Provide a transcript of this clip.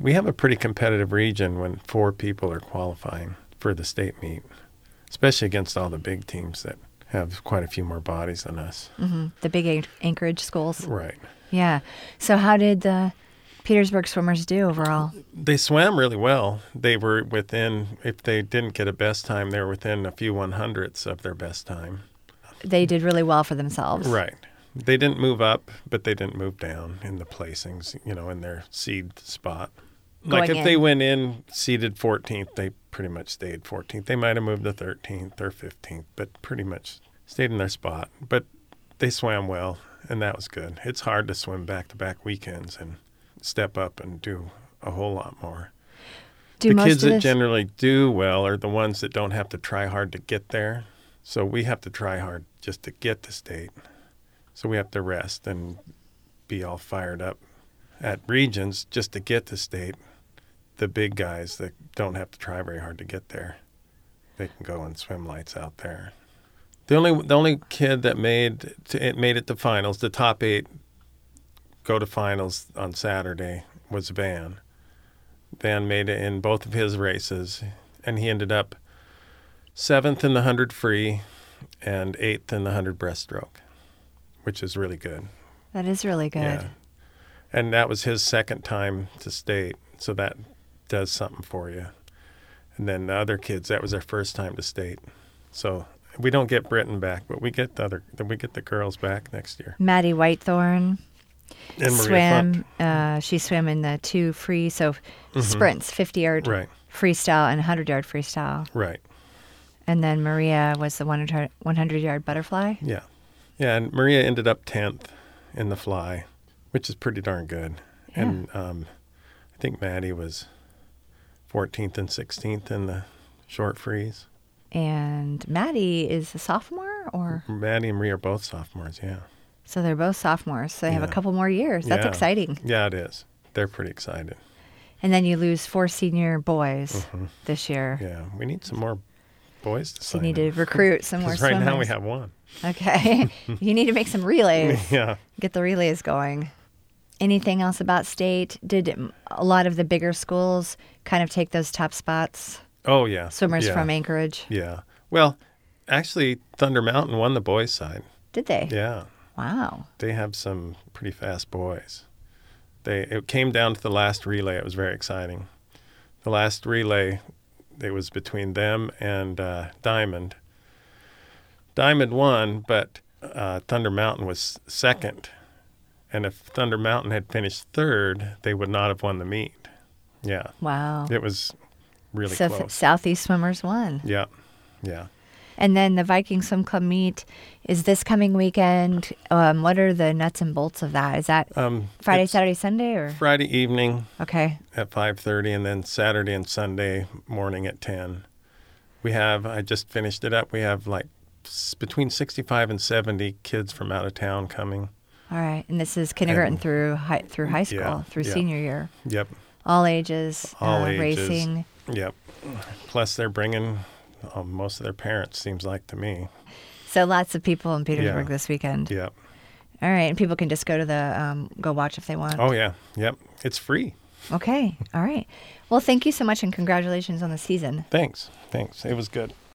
we have a pretty competitive region when 4 people are qualifying for the state meet, especially against all the big teams that have quite a few more bodies than us. Mm-hmm. The big Anchorage schools. Right. Yeah. So how did the Petersburg swimmers do overall? They swam really well. They were within, if they didn't get a best time, they were within a few 100ths of their best time. They did really well for themselves. Right. They didn't move up, but they didn't move down in the placings, in their seed spot. Like if they went in seeded 14th, they pretty much stayed 14th. They might have moved to 13th or 15th, but pretty much stayed in their spot. But they swam well, and that was good. It's hard to swim back-to-back weekends and step up and do a whole lot more. The kids that generally do well are the ones that don't have to try hard to get there. So we have to try hard just to get to state. So we have to rest and be all fired up at regions just to get to state. The big guys that don't have to try very hard to get there, they can go and swim lights out there. The only kid that made it to finals, the top 8 go to finals on Saturday, was Van. Van made it in both of his races, and he ended up 7th in the 100 free and 8th in the 100 breaststroke, which is really good. That is really good. Yeah. And that was his second time to state, so that does something for you. And then the other kids, that was their first time to state. So we don't get Britton back, but we get the girls back next year. Maddie Whitethorn and swam. She swam in the 2 free, so sprints, 50-yard freestyle and 100-yard freestyle. Right. And then Maria was the 100-yard butterfly. Yeah. Yeah, and Maria ended up 10th in the fly, which is pretty darn good. Yeah. And I think Maddie was 14th and 16th in the short freeze. And Maddie is a sophomore, or? Maddie and Maria are both sophomores, yeah. So they're both sophomores, so they have a couple more years. That's exciting. Yeah, it is. They're pretty excited. And then you lose 4 senior boys this year. Yeah, we need some more boys to sign So you need to recruit some more swimmers. Right now we have 1. Okay. You need to make some relays. Yeah. Get the relays going. Anything else about state? Did a lot of the bigger schools kind of take those top spots? Oh, yeah. Swimmers from Anchorage? Yeah. Well, actually, Thunder Mountain won the boys' side. Did they? Yeah. Wow. They have some pretty fast boys. It came down to the last relay. It was very exciting. The last relay, it was between them and Diamond. Diamond won, but Thunder Mountain was second. And if Thunder Mountain had finished 3rd, they would not have won the meet. Yeah. Wow. It was really so close. Southeast Swimmers won. Yeah. Yeah. And then the Viking Swim Club meet is this coming weekend. What are the nuts and bolts of that? Is that Friday, Saturday, Sunday, or Friday evening? Okay. At 5:30, and then Saturday and Sunday morning at 10. I just finished it up. We have like between 65 and 70 kids from out of town coming. All right, and this is kindergarten through high school, through senior year. Yep. All ages. All ages. Racing. Yep. Plus, they're bringing most of their parents, seems like to me. So lots of people in Petersburg this weekend. Yep. All right, and people can just go to go watch if they want. Oh, yeah. Yep. It's free. Okay. All right. Well, thank you so much, and congratulations on the season. Thanks. It was good.